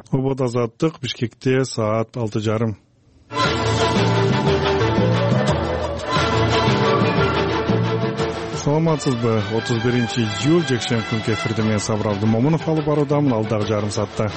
Обод Азаттык, Бишкекте саат 6:30. Саламатсызбы? 31-июль жекшемби күнкү эфирде мен Сабыр Абдымомунов алып баруудамын. Алдагы жарым саатта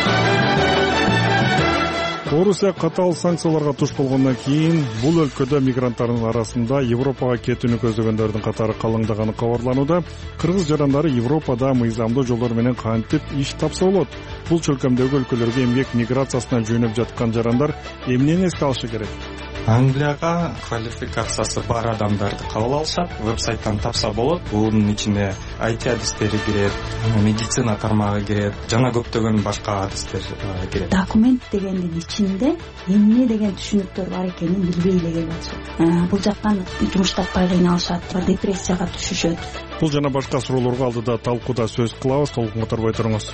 Орусия катаал санкцияларга туш болгондон кийин бул өлкөдө мигранттардын арасында Европага кетүүнү көздөгөндөрдүн катары калыңдаганы кабарланууда. Кыргыз жарандары Европада мыйзамдуу жолдор менен кантип иш тапса болот? Бул чөлкөмдөгү өлкөлөргө эмгек миграциясына жөнөп жаткан жарандар эмнени эске алышы керек? Англияга квалификациясы бар адамдарды кабыл алышат. Вебсайттан тапса болот. Бунун ичинде IT адистери кирет, медицина тармагы кирет, жана көптөгөн башка адистер кирет. Документ дегендин ичинде эмне деген түшүнүктөр бар экенин билбей эле келип атышат. Бул жактан жумуш таппай кыйналышат, депрессияга түшүшөт. Бул жана башка суроолорго алдыда талкууда сөз кылабыз. Толук которбой туруңуз.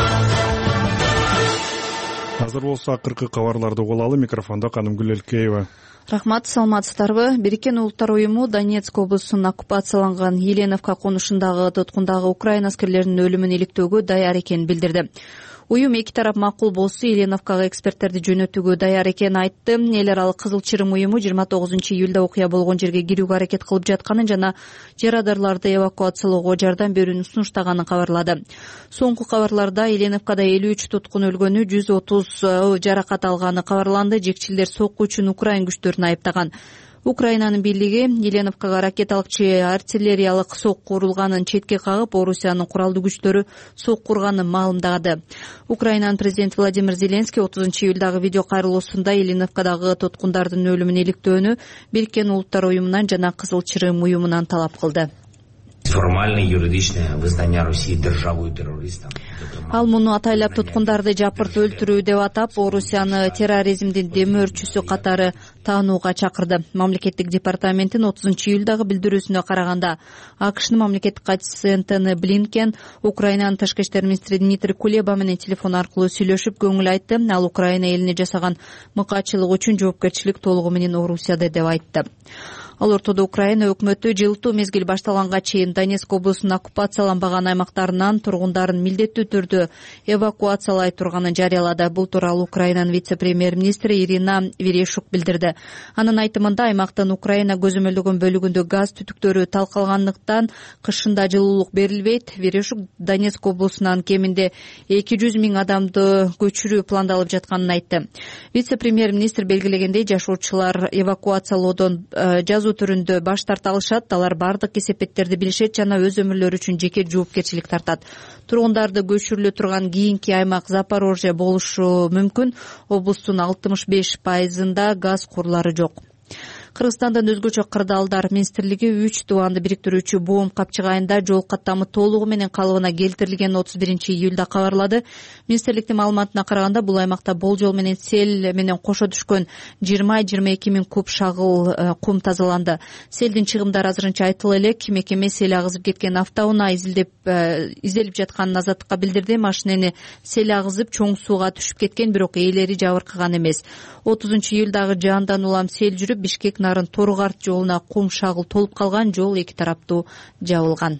Азыр болсо акыркы кабарларды угулалы. Микрофондо Канымгүл Элкеева. Рахмат, саламатсыздарбы? Бириккен Улуттар уюму Донецк облусунун оккупацияланган Еленовка конушундагы туткундагы украин аскерлеринин өлүмүн иликтөөгө даяр экенин билдирди. Уюм эки тарап макул болсо Еленовкага эксперттерди жөнөтүүгө даяр экенин айтты. Эл аралык Кызыл Чырым уюму 29-июлда окуя болгон жерге кирүүгө аракет кылып жатканын жана жарадарларды эвакуациялоого жардам берүүнү сунуштаганын кабарлады. Соңку кабарларда Еленовкада 53 туткун өлгөнү, 130 жаракат алганы кабарланды. Жекчилдер сокку үчүн украин күчтөрүн айыптаган. Украинанын бийлиги Еленовкага ракеталык артиллериялык сокку урулганын четке кагып, Орусиянын куралдуу күчтөрү сокку урганын маалымдады. Украинанын президенти Владимир Зеленский 30-июлдагы видео кайрылуусунда Еленовкадагы туткундардын өлүмүн иликтөөнү Бириккен Улуттар уюмунан жана Кызыл Чырым уюмунан талап кылды. Формальное юридичное вызнание России державой террористом. Ал муну атайлап туткундарды жапырт өлтүрүү деп атап, Орусияны терроризмдин демөөрчүсү катары таанууга чакырды. Мамлекеттик департаменттин 30-июлдагы билдирүүсүнө караганда, АКШнын мамлекеттик катчысы Энтони Блинкен Украинанын тышкы иштер министри Дмитрий Кулеба менен телефон аркылуу сүйлөшүп, көңүл айтты. Ал Украина элине жасаган мыкаатчылык үчүн жоопкерчилик толугу менен Орусияда деп айтты. Ал ортодо Украина өкмөтү жылытуу мезгил башталганга чейин Донецк облусунун оккупацияланбаган аймактарынан тургундарын милдеттүү түрдө эвакуациялай турганын жарыялады. Бул тууралуу Украинанын вице-премьер-министри Ирина Верешук билдирди. Анын айтымында, аймактын Украина көзөмөлдөгөн бөлүгүндө газ түтүктөрү талкалгандыктан кышында жылуулук берилбейт. Верешук Донецк облусунан кеминде 200 миң адамды көчүрүү пландалып жатканын айтты. Вице-премьер-министр белгилегендей, жашоочулар эвакуациялоодон жазуу түрүндө баш тарта алышат. Алар бардык кесепеттерди билишет жана өз өмүрлөрү үчүн жеке жоопкерчилик тартат. Тургундарды көчүрүлө турган кийинки аймак Запорожье болушу мүмкүн. Облустун 65%-ында газ курлары жок. Кыргызстандан өзгөчө кырдаалдар министрлиги 3 тубанды бириктирүүчү Боом Капчык айында жол каттамы толугу менен калыбына келтирилгенин 31-июлда кабарлады. Министрликтин маалыматына караганда, бул аймакта болжол менен сел менен кошо түшкөн 20-22 миң куб шагыл кум тазаланды. Селдин чыгымдары азырынча айтыла элек. Мекеме сел агызып кеткен автоунаа изделип жатканын Азаттыкка билдирди. Машинени сел агызып чоң сууга түшүп кеткен, бирок ээлери жабыркаган эмес. 30-июлдагы жаандан улам сел жүрүп, Бишкек нарын Торугарт жолуна кум шагыл толуп калган, жол эки тараптуу жабылган.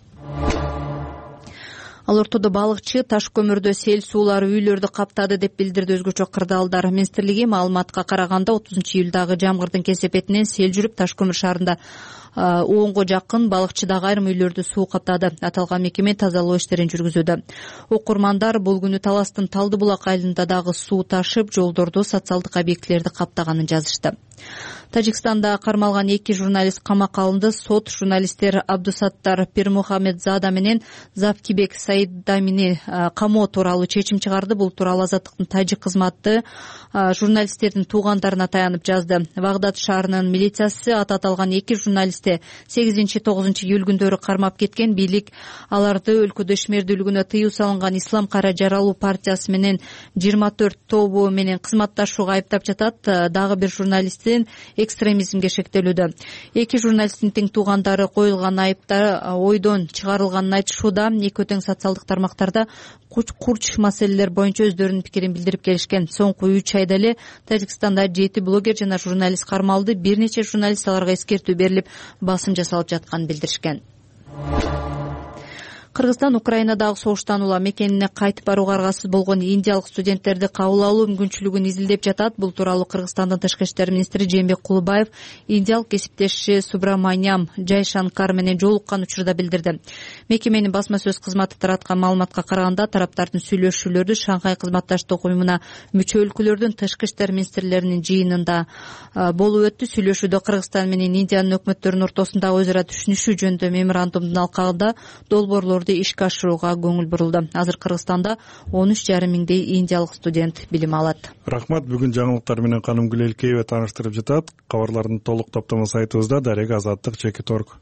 Ал ортодо балыкчы таш көмүрдө сел суулары үйлөрдү каптады деп билдирди өзгөчө кырдаалдар министрлиги. Маалыматка караганда, 30-июлдагы жамгырдын кесепетинен сел жүрүп, Таш көмүр шаарында 10го жакын балыкчыдагы айрым үйлөрдү суу каптады. Аталган мекеме тазалоо иштерин жүргүзүүдө. Окурмандар бул күнү Таластын Талды булак айылында дагы суу ташып, жолдорду, социалдык объектилерди каптаганын жазышты. Тажикстанда кармалган 2 журналист камакка алынды. Сот журналисттер Абдусаттар Пирмухамедзада менен Завкибек Саиддамини камоо тууралуу чечим чыгарды. Бул тууралуу Азаттыктын тажик кызматы журналисттердин туугандарына таянып жазды. Багдад шаарынын милициясы аталган 2 журналистти 8-9 июль кармап кеткен. Бийлик аларды өлкөдө ишмердүүлүгүнө тыюу салынган Ислам кара жаралуу партиясы менен 24 тобу менен кызматташууга айыптап жатат. Дагы бир журналисттин экстремизмге шектелүүдө. 2 журналисттин тең туугандары коюлган айыптар ойдон чыгарылганын айтышууда. Эки тең социалдык тармактарда курч маселелер боюнча өздөрүнүн пикирин билдирип келишкен. Соңку 3 айда эле Тажикстанда 7 блогер жана журналист кармалды. Бир нече журналист аларга эскертүү берилип, басым жасалып жатканын билдиришкен. Кыргызстан Украинадагы согуштан улам мекенине кайтып барууга аргасыз болгон индиялык студенттерди кабыл алуу мүмкүнчүлүгүн изилдеп жатат. Бул тууралуу Кыргызстандын тышкы иштер министри Жээнбек Кулубаев индиялык кесиптеши Субраманиям Жайшанкар менен жолуккан учурда билдирди. Мекеменин басма сөз кызматы тараткан маалыматка караганда, тараптардын сүйлөшүүлөрү Шанхай кызматташтык уюмуна мүчө өлкөлөрдүн тышкы иштер министрлеринин жыйынында болуп өттү. Сүйлөшүүдө Кыргызстан менен Индиянын өкмөттөрүнүн ортосундагы өзара түшүнүшүү жөнүндө меморандумдун алкагында долбоорлорду ишке ашырууга көңүл бурулду. Азыр Кыргызстанда 13,5 миңдей индиялык студент билим алат. Рахмат. Бүгүн жаңылыктар менен Каным Гүлелкеева тааныштырып жатат. Кабарлардын толук топтому сайтыбызда дарек azadlyk.org.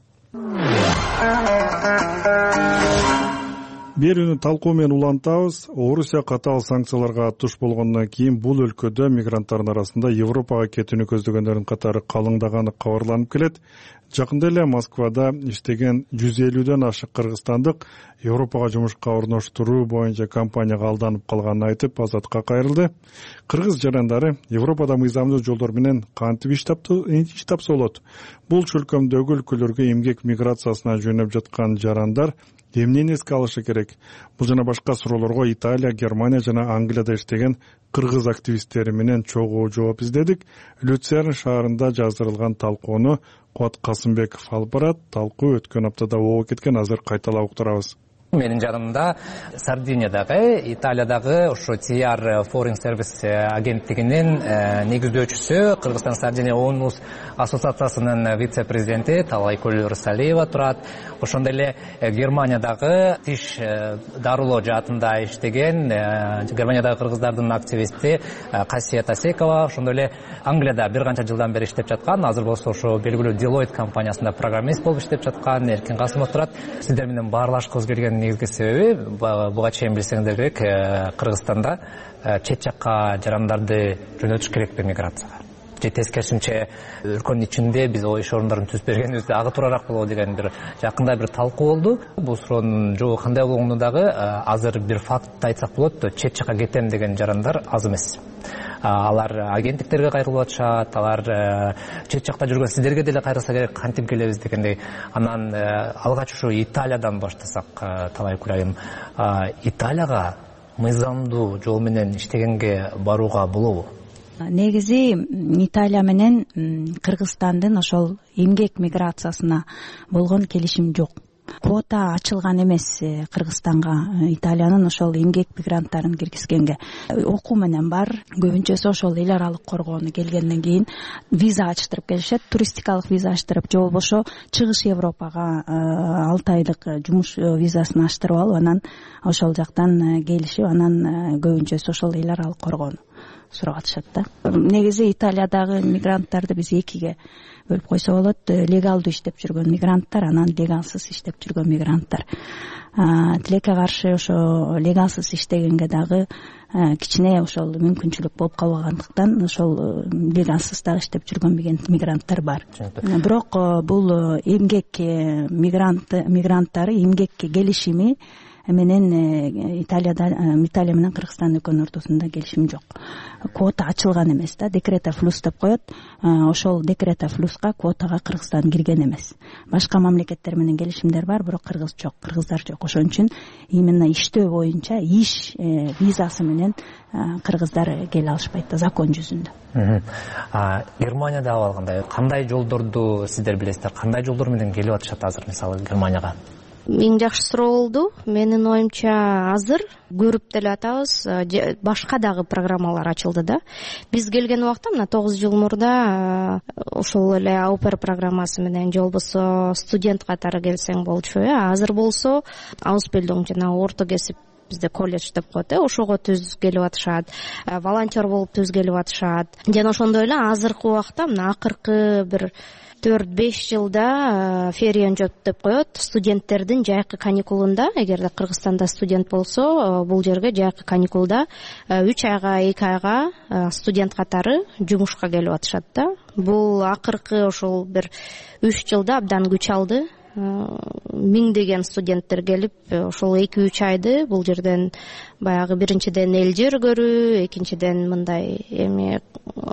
Берүүнү талкуу менен улантабыз. Орусия катаал санкцияларга туш болгондон кийин бул өлкөдө мигранттардын арасында Европага кетүүнү көздөгөндөрдүн катары калыңдаганы кабарланып келет. Жакында эле Москвада иштеген 150дөн ашык кыргызстандык Европага жумушка орноштуруу боюнча компанияга алданып калганын айтып, Азатка кайрылды. Кыргыз жарандары Европада мыйзамдуу жолдор менен кантип иш тапса болот? Бул чөлкөмдөгү өлкөлөргө эмгек миграциясына жөнөп жаткан жарандар эмнени эске алышы керек? Бул жана башка суроолорго Италия, Германия жана Англияда иштеген кыргыз активисттери менен чогуу жооп издедик. Люцерн шаарында жаздырылган талкууну Куат Касымбеков алып барат. Талкуу өткөн аптада болуп кеткен, азыр кайталап уктурабыз. Менин жанымда Сардиниядагы, Италиядагы ошо TR Foreign Service агенттигинин негиздөөчүсү, Кыргызстан Сардиния ООН ассоциациясынын вице-президенти Талайкөл Рысалиева турат. Ошондой эле Германиядагы тиш дарылоо жаатында иштеген Германиядагы кыргыздардын активисти Касият Асекова, ошондой эле Англияда бир канча жылдан бери иштеп жаткан, азыр болсо ошо белгилүү Deloitte компаниясында программист болуп иштеп жаткан Эркин Касымов турат. Сиздер менен баарлашкыбыз келген негизги себеби, буга чейин билсеңиздер керек, Кыргызстанда чет жакка жарандарды жөнөтүш керекпи миграцияга? Же тескерисинче өлкөнүн ичинде биз иш орундарын түзүп бергенибизде ага туурараак болобу деген бир жакында бир талкуу болду. Бул суроонун жообу кандай болгону дагы азыр бир факт айтсак болот, чет жакка кетем деген жарандар аз эмес. Алар агенттиктерге кайрылып атышат, алар чет жакта жүргөн сиздерге деле кайрылса керек, кантип келебиз дегендей. Анан алгач ушу Италиядан баштасак, Талайкүл айым, Италияга мыйзамдуу жол менен иштегенге барууга болобу? Негизи Италия менен Кыргызстандын ошол эмгек миграциясына болгон келишим жок. Квота ачылган эмес Кыргызстанга Италиянын ошол эмгек мигранттарын киргизгенге. Окуу менен бар, көбүнчөсү ошол эл аралык коргоону келгенден кийин виза ачтырып келишет, туристикалык виза ачтырып, же болбосо Чыгыш Европага 6 айлык жумуш визасын ачтырып алып, анан ошол жактан келишип, анан көбүнчөсү ошол эл аралык коргоону сурап атышат да. Негизи Италиядагы мигранттарды биз экиге бөлүп койсо болот. Легалдуу иштеп жүргөн мигранттар, анан легалсыз иштеп жүргөн мигранттар. Тилекке каршы ошо легалсыз иштегенге дагы кичине ошол мүмкүнчүлүк болуп калбагандыктан ошол легалсыз дагы иштеп жүргөн мигранттар бар. Бирок бул эмгек мигранттары эмгекке келишими менен Италия менен Кыргызстан өлкөнүн ортосунда келишим жок. Квота ачылган эмес да, декрета флюс деп коет. Ошол декрета флюска квотага Кыргызстан кирген эмес. Башка мамлекеттер менен келишимдер бар, бирок кыргыз жок, кыргыздар жок. Ошон үчүн именно иштөө боюнча иш визасы менен кыргыздар келе алышпайт да, закон жүзүндө. Германияда алгандай кандай жолдорду сиздер билесиздер? Кандай жолдор менен келип атышат азыр мисалы Германияга? Эң жакшы суроо болду. Менин оюмча азыр көрүп деле атабыз, башка дагы программалар ачылды да. Биз келген убакта мына 9 жыл мурда ошол эле аупер программасы менен же болбосо студент катары келсең болчу. Азыр болсо Аусбилдинг жана орто кесип бизде колледж деп коет, ошого түз келип атышат, волонтер болуп түз келип атышат. Жана ошондой эле азыркы убакта мына акыркы бир 4-5 жылда фериенжот деп коет, студенттердин жайкы каникулунда, эгерде Кыргызстанда студент болсо, бул жерге жайкы каникулда 3 айга 2 айга студент катары жумушка келип атышат да. Бул акыркы ошол бир 3 жылда абдан күч алды. Миңдеген студенттер келип, ошол 2-3 айды бул жерден баягы биринчиден эл жер көрүү, экинчиден мындай эми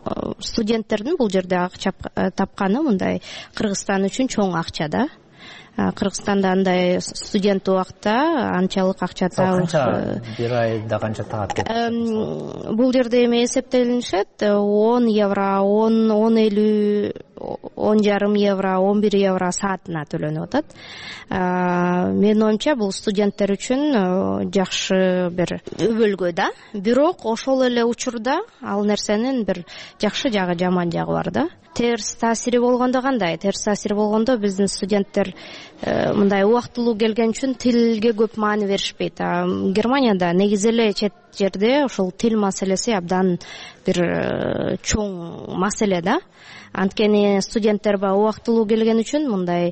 студенттердин бул жерде акча тапканы мындай Кыргызстан үчүн чоң акча да. Кыргызстанда андай студент убакта анчалык акча табып, канча бир айда канча таап кетет? Бул жерде эме эсептелинишет, 10 евро, 10.50, 10,5 евро, 11 евро саатына төлөнүп атат. Менин оюмча бул студенттер үчүн жакшы бир өбөлгө да. Бирок ошол эле учурда ал нерсенин бир жакшы жагы, жаман жагы бар да. Терс таасири болгондо кандай? Терс таасири болгондо биздин студенттер мындай убактылуу келген үчүн тилге көп маани беришпейт. Германияда негизи эле чет жерде ошол тил маселеси абдан бир чоң маселе да. Анткени студенттер убактылуу келген үчүн мындай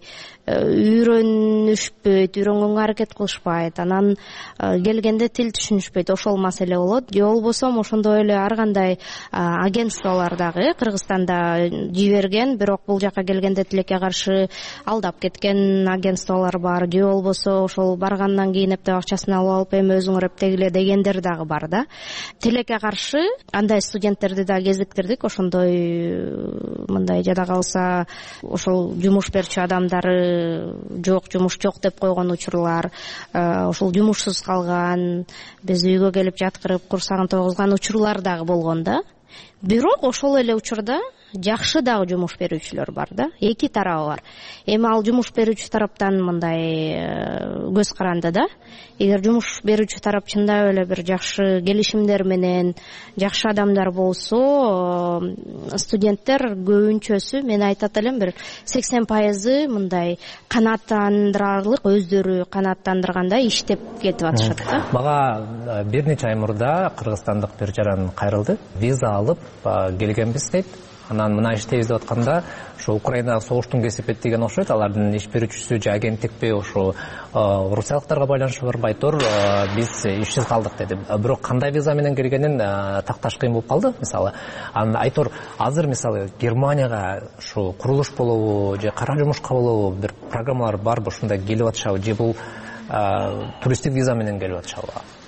үйрөнүшпөйт, үйрөнгөнгө аракет кылышпайт, анан келгенде тил түшүнүшпөйт, ошол маселе болот. Же болбосо ошондой эле ар кандай агентстволор дагы Кыргызстанда жиберген, бирок бул жака келгенде тилекке каршы алдап кеткен агентстволор бар. Же болбосо ошол баргандан кийин эптеп акчасын алып эми өзүңөр эптегиле дегендер дагы бар да. Тилекке каршы андай студенттерди да кезиктирдик. Ошондой мындай жада калса ошол жумуш берчү адамдары жок, жумуш жок деп койгон учурлар, ошол жумушсуз калган, биз үйгө келип жаткырып курсагын тойгузган учурлар дагы болгон да. Бирок ошол эле учурда жакшы дагы жумуш берүүчүлөр бар да. Эки тарабы бар. Эми ал жумуш берүүчү тараптан мындай көз каранды да. Эгер жумуш берүүчү тарап чындап эле бир жакшы келишимдер менен жакшы адамдар болсо, студенттер көбүнчөсү, мен айтат элем, бир 80% мындай канааттандырарлык, өздөрү канааттандыргандай иштеп кетип атышат да. Мага бир нече ай мурда кыргызстандык бир жаран кайрылды. Виза алып келгенбиз дейт. Анан мына иштейбиз деп атканда, ошо Украинадагы согуштун кесипет деген окшойт. Алардын иш берүүчүсү же агенттикпи, ошо орусиялыктарга байланышы бар, байтор биз ишсиз калдык деди. Бирок кандай виза менен келгенин такташ кыйын болуп калды. Мисалы, айтор азыр мисалы Германияга ушу курулуш болобу же кара жумушка болобу бир программалар барбы, ушундай келип атышабы, же бул туристтик виза менен келип атышабы?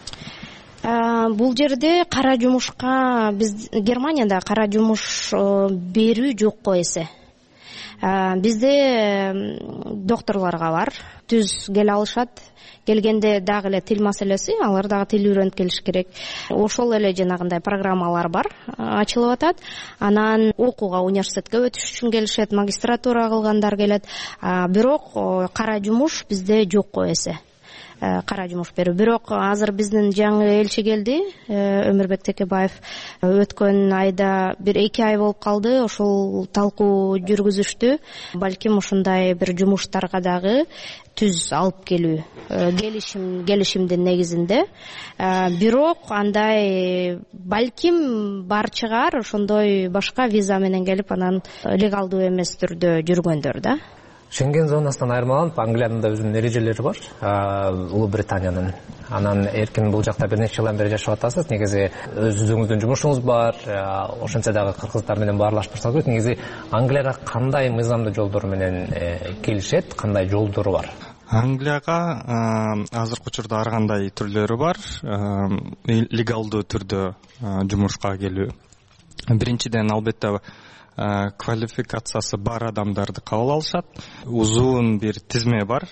Бул жерде кара жумушка, биз Германияда кара жумуш берүү жок го эсе. Бизде докторлорго бар, түз келе алышат. Келгенде дагы эле тил маселеси, алар дагы тил үйрөнүп келиш керек. Ошол эле жанагындай программалар бар, ачылып атат. Анан окууга, университетке өтүш үчүн келишет, магистратура кылгандар келет. Бирок кара жумуш бизде жок го эсе. Кара жумуш берүү. Бирок азыр биздин жаңы элчи келди, Өмүрбек Текебаев. Өткөн айда бир 2 ай болуп калды, ошол талкуу жүргүзүштү. Балким ушундай бир жумуштарга дагы түз алып келүү, келишимдин негизинде. Бирок андай балким бар чыгар, ошондой башка виза менен келип, анан легалдуу эмес түрдө жүргөндөр да. Шенген зонасынан айырмаланып, Англиянын да өзүнүн эрежелери бар, Улуу Британиянын. Анан эркин бул жакта бир нече жылдан бери жашап атасыз. Негизи өзүңүздүн жумушуңуз бар, ошентсе дагы кыргыздар менен баарлашып турсаңыз болот. Негизи Англияга кандай мыйзамдуу жолдор менен келишет, кандай жолдору бар? Англияга азыркы учурда ар кандай түрлөрү бар. Легалдуу түрдө жумушка келүү. Биринчиден албетте квалификациясы бар адамдарды кабыл алышат. Узун бир тизме бар.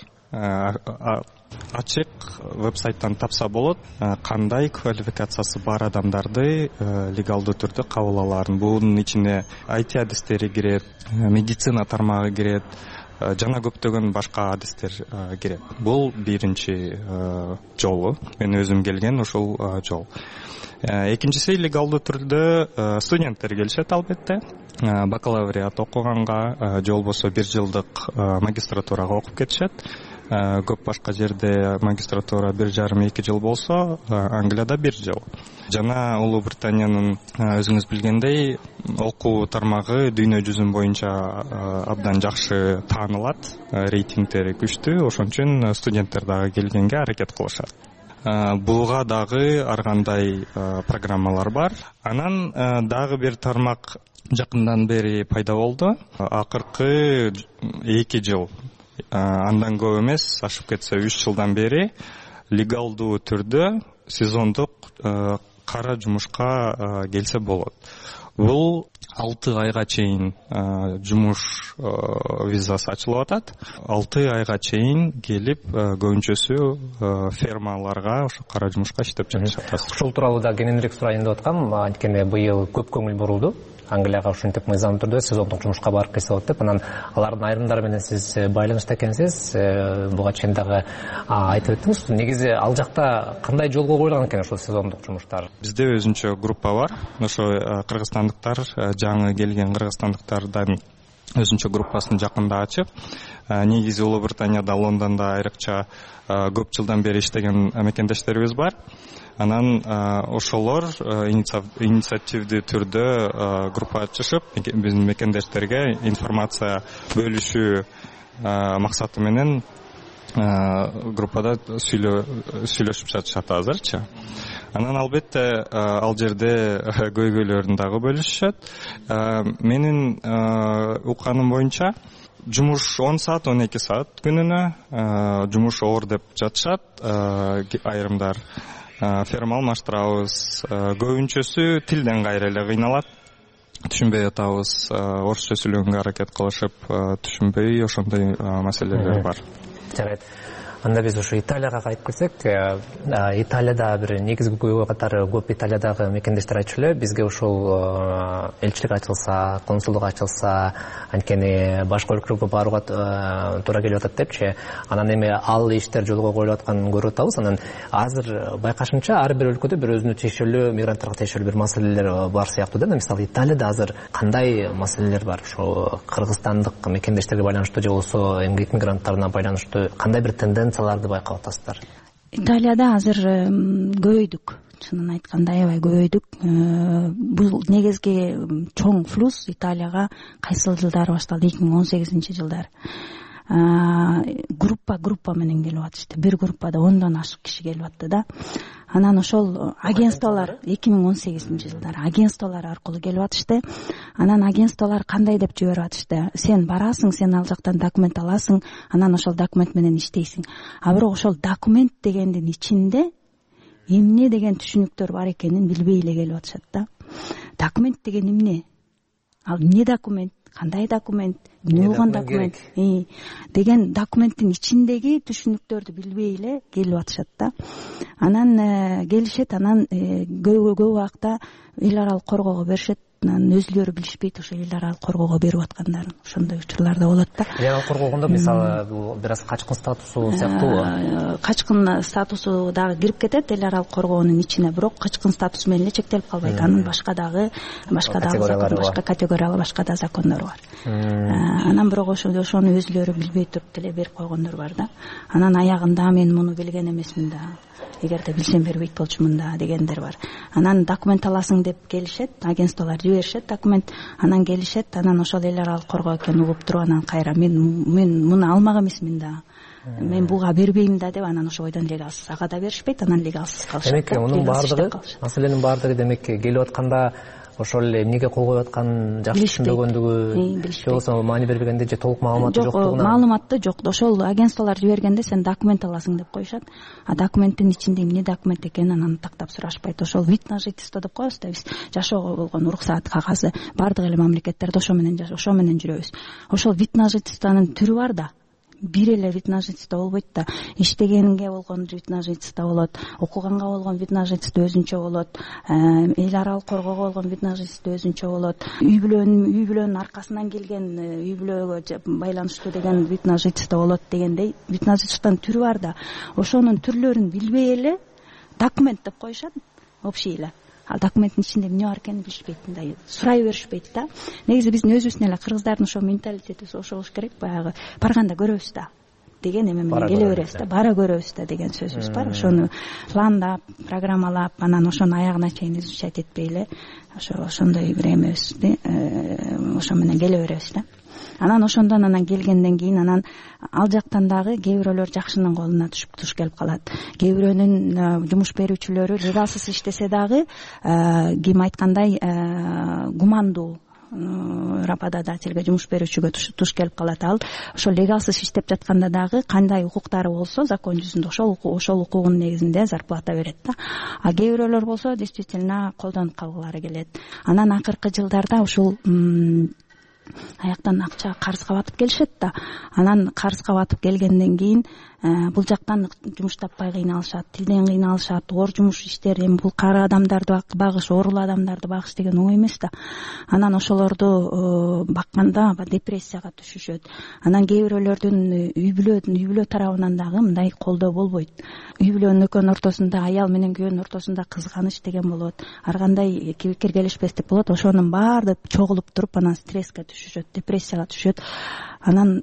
Ачык вебсайттан тапса болот, кандай квалификациясы бар адамдарды легалдуу түрдө кабыл алаарын. Бунун ичине IT адистери кирет, медицина тармагы кирет, жана көптөгөн башка адистер кирет. Бул биринчи жолу. Мен өзүм келген ушул жол. Экинчиси легалдуу түрдө студенттер келишет албетте. Бакалавриат окуганга, же болбосо 1 жылдык магистратурага окуп кетишет. Көп башка жерде магистратура 1,5-2 жыл болсо, Англияда 1 жыл. Жана Улуу Британиянын өзүңүз билгендей окуу тармагы дүйнө жүзүн боюнча абдан жакшы таанылат, рейтингдери күчтүү, ошон үчүн студенттер дагы келгенге аракет кылышат. Буга дагы ар кандай программалар бар. Анан дагы бир тармак жакындан бери пайда болду. Акыркы 2 жыл, андан көп эмес, ашып кетсе 3 жылдан бери легалдуу түрдө сезондук кара жумушка келсе болот. бул 6 айга чейин жумуш визасы ачылып атат. 6 айга чейин келип көбүнчөсү фермаларга ошо кара жумушка иштеп жатышат. Ушул тууралуу да кененирээк сурайын деп аткам. Анткени быйыл көп көңүл бурулду. Англияга ушинтип мыйзам түрдө сезондук жумушка барып келсе болот деп, анан алардын айрымдары менен сиз байланышта экенсиз. Буга чейин дагы айтып өттүңүз. Негизи ал жакта кандай жолго коюлган экен ошол сезондук жумуштар? Бизде өзүнчө группа бар. Ошо кыргызстандыктар, жаңы келген кыргызстандыктардан өзүнчө группасын жакында ачып, негизи Улуу Британияда, Лондондо айрыкча көп жылдан бери иштеген мекендештерибиз бар. Анан ошолор инициативдүү түрдө группа ачышып, биздин мекендештерге информация бөлүшүү максаты менен группада сүйлөшүп жатышат азырчы. Анан албетте ал жерде көйгөйлөрүн дагы бөлүшүшөт. Менин укканым боюнча жумуш 10 саат, 12 саат күнүнө жумуш оор деп жатышат айрымдар. Ферма алмаштырабыз. Көбүнчөсү тилден кайра эле кыйналат. Түшүнбөй атабыз. Орусча сүйлөгөнгө аракет кылышып, түшүнбөй ошондой маселелер бар. Жарайт. Анда биз ушу Италияга кайтып келсек, Италияда бир негизги көйгөй катары көп Италиядагы мекендештер айтчу эле, бизге ушул элчилик ачылса, консулдук ачылса, анткени башка өлкөлөргө барууга туура келип атат депчи. Анан эми ал иштер жолго коюлуп атканын көрүп атабыз. Анан азыр байкашымча ар бир өлкөдө бир өзүнө тиешелүү, мигранттарга тиешелүү бир маселелер бар сыяктуу да. Мисалы Италияда азыр кандай маселелер бар? Ошо кыргызстандык мекендештерге байланыштуу же болбосо эмгек мигранттарына байланыштуу кандай бир тенденцияларды байкап атасыздар? Италияда азыр көбөйдүк. Чынын айтканда аябай көбөйдүк. Бул негизги чоң флюс Италияга кайсыл жылдары башталды? 2018-жылдары. Группа менен келип атышты. Бир группада 10дон ашык киши келип атты да. Анан ошол агентстволор 2018-жылдары агентстволор аркылуу келип атышты. Анан агентстволор кандай деп жиберип атышты? Сен барасың, сен ал жактан документ аласың, анан ошол документ менен иштейсиң. А бирок ошол документ дегендин ичинде эмне деген түшүнүктөр бар экенин билбей эле келип атышат да. Документ деген эмне? Ал эмне документ? Кандай документ? Эмне болгон документ? Деген документтин ичиндеги түшүнүктөрдү билбей эле келип атышат да. Анан келишет, анан көп убакта эл аралык коргоого беришет. Анан өзүлөрү билишпейт ошо эл аралык коргоого берип аткандарын. Ошондой учурлар да болот да. Эл аралык коргоогондо мисалы бул бир аз качкын статусу сыяктуубу? Качкын статусу дагы кирип кетет эл аралык коргоонун ичине, бирок качкын статус менен эле чектелип калбайт. Анын башка категориялары, башка да закондору бар. Анан бирок ошону өзүлөрү билбей туруп деле берип койгондор бар да. Анан аягында мен муну билген эмесмин да. Эгерде билсем бербейт болчумун да дегендер бар. Анан документ аласың деп келишет, агентстволор жиберишет документ, анан келишет, анан ошол эл аралык коргоо экенин угуп туруп, анан кайра мен муну алмак эмесмин да. Мен буга бербейм да деп, анан ошо бойдон легалсыз ага да беришпейт, анан легалсыз калышат. Демек, мунун баардыгы, маселенин баардыгы демек келип атканда ошол эле эмнеге кол коюп атканын жакшы түшүнбөгөндүгү, же болбосо маани бербегенде, же толук маалыматы жоктугунан. Жок, маалыматы жок. Ошол агентстволор жибергенде сен документ аласың деп коюшат. А документтин ичинде эмне документ экенин анан тактап сурашпайт. Ошол вид на жительство деп коебуз да биз. Жашоого болгон уруксаат кагазы баардык эле мамлекеттерде ошо менен жүрөбүз. Ошол вид на жительствонун түрү бар да. Бир эле вид на жительство болбойт да. Иштегенге болгон вид на жительство болот, окуганга болгон вид на жительство өзүнчө болот, эл аралык коргоого болгон вид на жительство өзүнчө болот. Үй бүлөнүн аркасынан келген, үй бүлөгө байланыштуу деген вид на жительство болот дегендей вид на жительствонун түрү бар да. Ошонун түрлөрүн билбей эле документ деп коюшат, общий эле. Ал документтин ичинде эмне бар экенин билишпейт да, сурай беришпейт да. Негизи биздин өзүбүздүн эле кыргыздардын ошо менталитети ошо болуш керек, баягы барганда көрөбүз да деген эме менен келе беребиз да, бара көрөбүз да деген сөзүбүз бар. Ошону пландап, программалап, анан ошону аягына чейин изучать этпей эле ошондой бир эмебиз, ошо менен келе беребиз да. Анан ошондон анан келгенден кийин анан ал жактан дагы кээ бирөөлөр жакшынын колуна туш келип калат. Кээ бирөөнүн жумуш берүүчүлөрү легалсыз иштесе дагы ким айткандай гумандуу работодательге, жумуш берүүчүгө туш келип калат. Ал ошо легалсыз иштеп жатканда дагы кандай укуктары болсо закон жүзүндө ошол укугунун негизинде зарплата берет да. А кээ бирөөлөр болсо действительно колдонуп калгылары келет. Анан акыркы жылдарда ушул аяктан акча карызга батып келишет да. Анан карызга батып келгенден кийин бул жактан жумуш таппай кыйналышат, тилден кыйналышат, оор жумуш иштер. Эми бул кары адамдарды багыш, оорулуу адамдарды багыш деген оңой эмес да. Анан ошолорду бакканда депрессияга түшүшөт. Анан кээ бирөөлөрдүн үй бүлө тарабынан дагы мындай колдоо болбойт. Үй бүлөнүн экөөнүн ортосунда, аял менен күйөөнүн ортосунда кызганыч деген болот. Ар кандай киргелишпестик болот. Ошонун баары чогулуп туруп анан стресске түшүшөт, депрессияга түшүшөт. Анан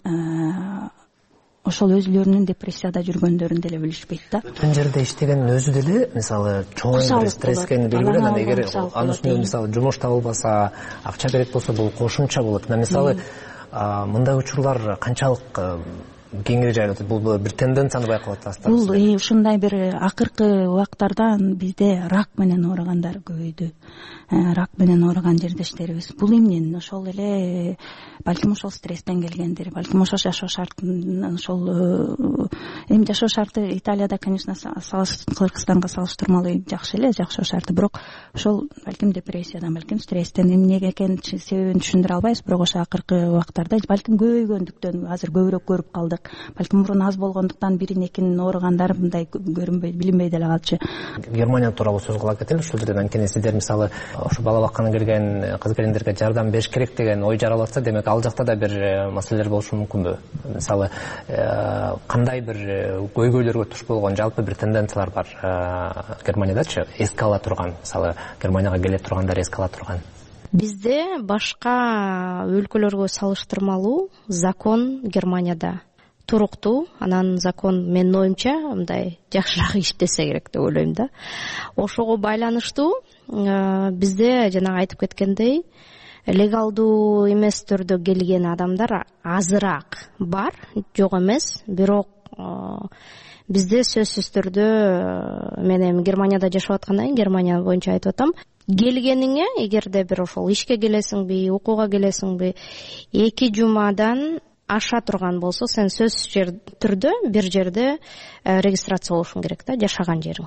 ошол өзүлөрүнүн депрессияда жүргөндөрүн деле билишпейт да. Бүтүн жерде иштегендин өзү деле мисалы чоң бир стресске белгилүү. Анан эгер анын үстүнө мисалы жумуш табылбаса, акча керек болсо бул кошумча болот. Мисалы мындай учурлар канчалык кеңири жайылат? Бул бир тенденцияны байкап атасызбы? Бул ушундай бир акыркы убактарда бизде рак менен ооругандар көбөйдү. Рак менен ооруган жердештерибиз. Бул эмнен? Ошол эле балким ошол стресстен келгендир. Балким ошол жашоо шартын, ошол эми жашоо шарты Италияда, конечно, Кыргызстанга салыштырмалуу жакшы эле жашоо шарты, бирок ошол балким депрессиядан, балким стресстен эмнеге экенин себебин түшүндүрө албайбыз. Бирок ошо акыркы убактарда балким көбөйгөндүктөн азыр көбүрөөк көрүп калдык. Балким мурун аз болгондуктан бирин экинин ооругандар мындай көрүнбөй, билинбей деле калчу. Германия тууралуу сөз кыла кетели ушул жерде. Анткени сиздер мисалы ошо бала бакканы келген кыз келиндерге жардам бериш керек деген ой жаралатса, демек ал жакта да бир маселелер болушу мүмкүнбү? Мисалы кандай бир көйгөйлөргө туш болгон жалпы бир тенденциялар бар Германиядачы? Эске ала турган, мисалы Германияга келе тургандар эске ала турган. Бизде башка өлкөлөргө салыштырмалуу закон Германияда туруктуу. Анан закон менин оюмча мындай жакшыраак иштесе керек деп ойлойм да. Ошого байланыштуу бизде жанагы айтып кеткендей легалдуу эмес түрдө келген адамдар азыраак бар, жок эмес. Бирок бизде сөзсүз түрдө мен эми Германияда жашап аткандан кийин Германия боюнча айтып атам. Келгениңе, эгерде бир ошол ишке келесиңби, окууга келесиңби, 2 жумадан аша турган болсо, сен сөзсүз түрдө бир жерде регистрация болушуң керек да, жашаган жериң.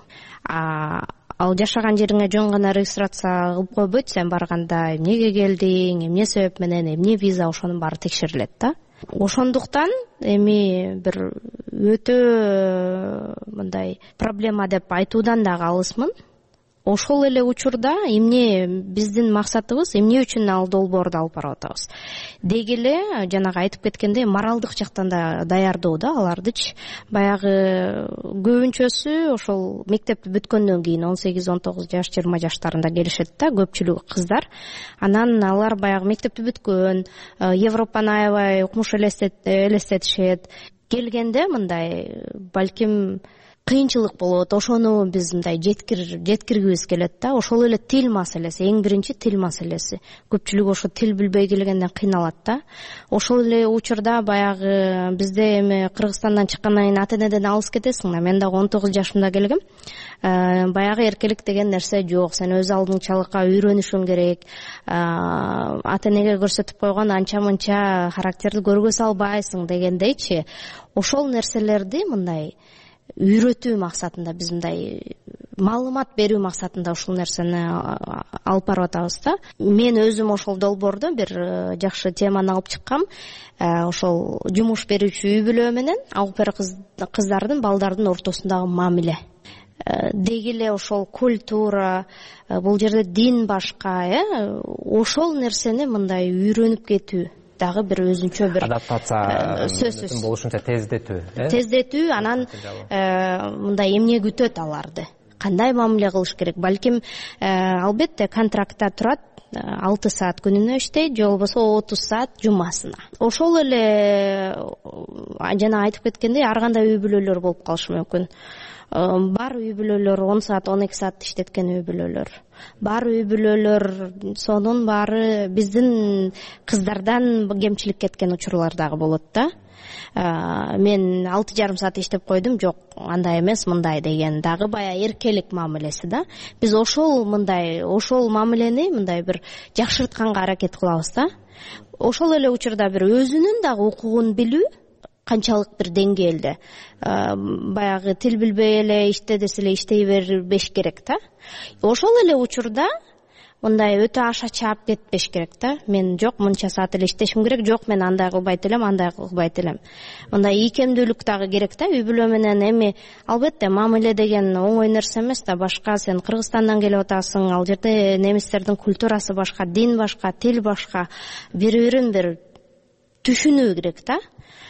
Ал жашаган жериңе жөн гана регистрация кылып койбойт, сен барганда эмнеге келдиң, эмне себеп менен, эмне виза, ошонун баары текшерилет да. Ошондуктан эми бир өтө мындай проблема деп айтуудан дагы алысмын. Ошол эле учурда эмне биздин максатыбыз, эмне үчүн ал долбоорду алып барып атабыз? Деги эле жанагы айтып кеткендей моралдык жактан да даярдоо да алардычы. Баягы көбүнчөсү ошол мектепти бүткөндөн кийин 18-19 жаш, 20 жаштарында келишет да, көпчүлүгү кыздар. Анан алар баягы мектепти бүткөн, Европаны аябай укмуш элестетишет. Келгенде мындай балким кыйынчылык болот. Ошону биз мындай жеткиргибиз келет да. Ошол эле тил маселеси, эң биринчи тил маселеси. Көпчүлүк ошо тил билбей келгенден кыйналат да. Ошол эле учурда баягы бизде эми Кыргызстандан чыккандан кийин ата-энеден алыс кетесиң да. Мен дагы 19 жашымда келгем. Баягы эркелик деген нерсе жок. Сен өз алдыңчалыкка үйрөнүшүң керек. Ата-энеге көрсөтүп койгон анча-мынча характерди көргөзө албайсың дегендейчи. Ошол нерселерди мындай үйрөтүү максатында, биз мындай маалымат берүү максатында ушул нерсени алып барып атабыз да. Мен өзүм ошол долбоордо бир жакшы теманы алып чыккам. Ошол жумуш берүүчү үй бүлө менен алып кыздардын, балдардын ортосундагы мамиле. Деги эле ошол культура, бул жерде дин башка, ошол нерсени мындай үйрөнүп кетүү дагы бир өзүнчө бир адаптация болушунча тездетүү, анан мындай эмне күтөт аларды, кандай мамиле кылыш керек. Балким албетте контрактта турат, 6 саат күнүнө иштейт, же болбосо 30 саат жумасына. Ошол эле жана айтып кеткендей ар кандай үй бүлөлөр болуп калышы мүмкүн. Бар үй бүлөлөр 10 саат, 12 саат иштеткен үй бүлөлөр. Бар үй бүлөлөр сонун баары биздин кыздардан кемчилик кеткен учурлар дагы болот да. мен 6,5 саат иштеп койдум, жок андай эмес мындай деген дагы баягы эркелик мамилеси да. Биз ошол мамилени мындай бир жакшыртканга аракет кылабыз да. Ошол эле учурда бир өзүнүн дагы укугун билүү канчалык бир деңгээлде, баягы тил билбей эле иште десе эле иштей бербеш керек да. Ошол эле учурда мындай өтө аша чаап кетпеш керек да. Мен жок мынча саат эле иштешим керек, жок мен андай кылбайт элем, андай кылбайт элем. Мындай ийкемдүүлүк дагы керек да. Үй бүлө менен эми албетте мамиле деген оңой нерсе эмес да. Башка сен Кыргызстандан келип атасың, ал жерде немистердин культурасы башка, дин башка, тил башка, бири-бирин бир түшүнүү керек да.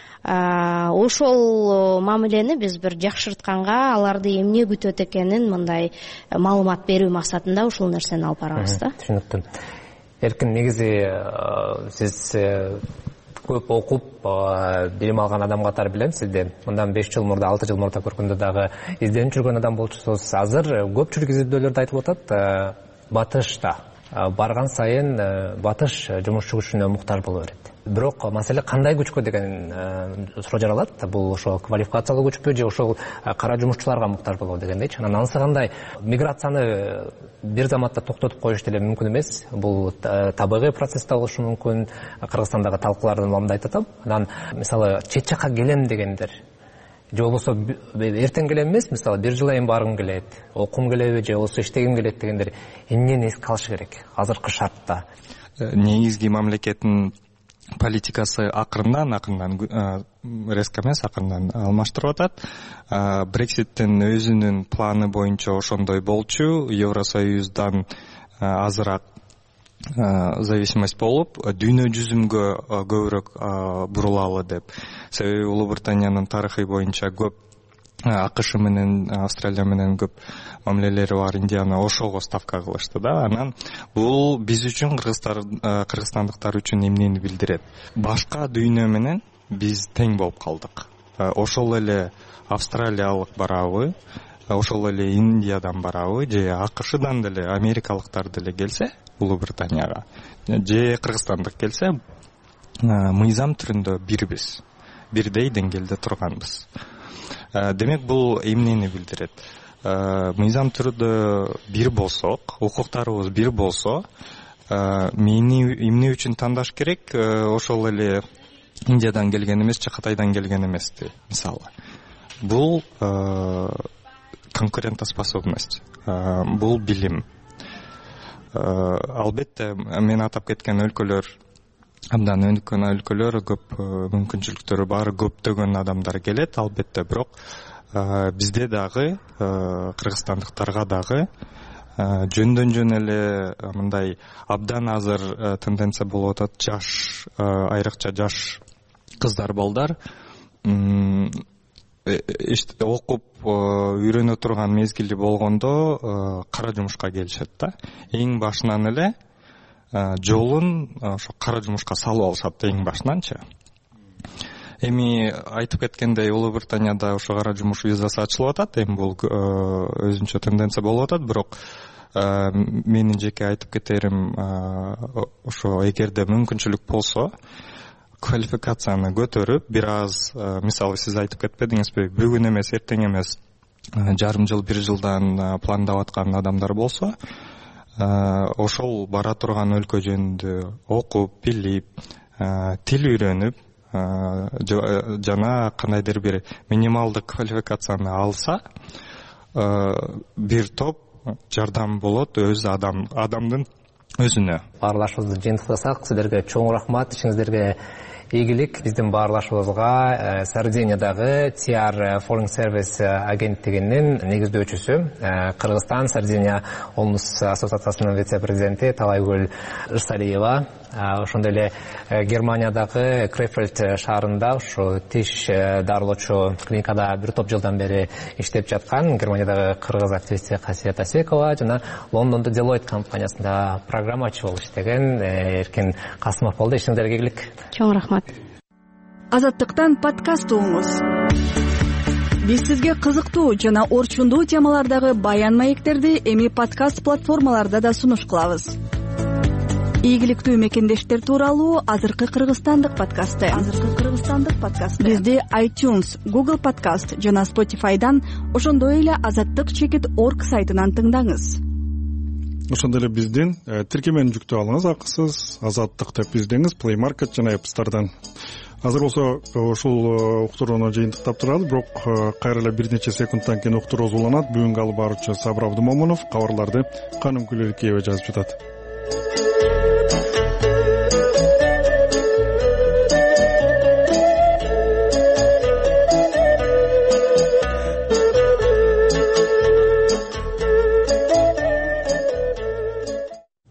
Ошол мамилени биз бир жакшыртканга, аларды эмне күтөт экенин мындай маалымат берүү максатында ушул нерсени алып барабыз да. Түшүнүктүү. Эркин, негизи сиз көп окуп билим алган адам катары билем сизди. Мындан 5 жыл мурда, 6 жыл мурда көргөндө дагы изденип жүргөн адам болчусуз. Азыр көпчүлүк изилдөөлөрдө айтылып атат, батышта барган сайын батыш жумушчу күчүнө муктаж боло берет. Бирок маселе кандай күчкө деген суроо жаралат. Бул ошо квалификациялуу күчпү же ошол кара жумушчуларга муктаж болобу дегендейчи. Анан анысы кандай? Миграцияны бир заматта токтотуп коюш деле мүмкүн эмес. Бул табигый процесс да болушу мүмкүн. Кыргызстандагы талкуулардын мамында айтып атам. Анан мисалы чет жакка келем дегендер же болбосо эртең келем эмес, мисалы бир жыл айын баргым келет, окугум келеби же болбосо иштегим келет дегендер эмнени эске алыш керек азыркы шартта? Негизги мамлекеттин политикасы акырындан резко эмес, акырындан алмаштырып атат. Брекситтин өзүнүн планы боюнча ошондой болчу. Евросоюздан азыраак зависимость болуп, дүйнө жүзүнгө көбүрөөк бурулалы деп. Себеби Улуу Британиянын тарыхы боюнча көп АКШ менен, Австралия менен көп мамилелери бар, Индияны ошого ставка кылышты да. Анан бул биз үчүн, кыргызстандыктар үчүн эмнени билдирет? Башка дүйнө менен биз тең болуп калдык. Ошол эле австралиялык барабы, ошол эле Индиядан барабы, же АКШдан деле, америкалыктар деле келсе Улуу Британияга, же кыргызстандык келсе, мыйзам түрүндө бирбиз, бирдей деңгээлде турганбыз. Демек бул эмнени билдирет? Мыйзам түрүндө бир болсок, укуктарыбыз бир болсо, эмне үчүн тандаш керек? Ошол эле Индиядан келген эмес же Кытайдан келген эмести, мисалы. Бул конкурентоспособность, бул билим. Албетте мен атап кеткен өлкөлөр, абдан өнүккөн өлкөлөр, көп мүмкүнчүлүктөрү бар, көптөгөн адамдар келет, албетте. Бирок бизде дагы, кыргызстандыктарга дагы жөндөн жөн эле мындай абдан азыр тенденция болуп атат. Жаш, айрыкча жаш кыздар, балдар окуп үйрөнө турган мезгили болгондо кара жумушка келишет да. Эң башынан эле жолун ошо кара жумушка салып алышат, эң башынанчы. Эми айтып кеткендей, Улуу Британияда ошо кара жумуш визасы ачылып атат. Эми бул өзүнчө тенденция болуп атат, бирок менин жеке айтып кетерим, ошо эгерде мүмкүнчүлүк болсо, квалификацияны көтөрүп, бир аз, мисалы сиз айтып кетпедиңизби, бүгүн эмес, эртең эмес, жарым жыл, бир жылдан пландап аткан адамдар болсо, ошол бара турган өлкө жөнүндө окуп, билип, тил үйрөнүп, жана кандайдыр бир минималдык квалификацияны алса, бир топ жардам болот өз адамдын өзүнө. Баарлашыбызды жыйынтыктасак, сиздерге чоң рахмат, ишиңиздерге ийгилик. Биздин баарлашыбызга Сардиниядагы TR Foreign Service агенттигинин негиздөөчүсү, Кыргызстан Сардиния Олмус ассоциациясынын вице-президенти Талайгүл Ырсалиева, ошондой эле Германиядагы Крефельд шаарында ушу тиш дарылоочу клиникада бир топ жылдан бери иштеп жаткан Германиядагы кыргыз активисти Касиет Асекова жана Лондондо Deloitte компаниясында программачы болуп иштеген Эркин Касымов болду. Ишиңиздерге ийгилик. Чоң рахмат. Азаттыктан подкаст угуңуз. Биз сизге кызыктуу жана орчундуу темалардагы баян маектерди эми подкаст платформаларда да сунуш кылабыз. ийгиликтүү мекендештер тууралуу азыркы кыргызстандык подкасты бизди iTunes, Google Podcast жана Spotify'дан, ошондой эле azatdыk.org сайтынан тыңдаңыз. Ошондой эле биздин тиркемени жүктөп алыңыз, акысыз. Азаттык деп издеңиз Play Market жана App Store'дан. Азыр болсо ушул уктурууну жыйынтыктап туралы, бирок кайра эле бир нече секундтан кийин уктуруу уланат. Бүгүнкү алып баруучу Сабыр Абдымомунов кабарларды Каным Күлөркеева жазып жатат.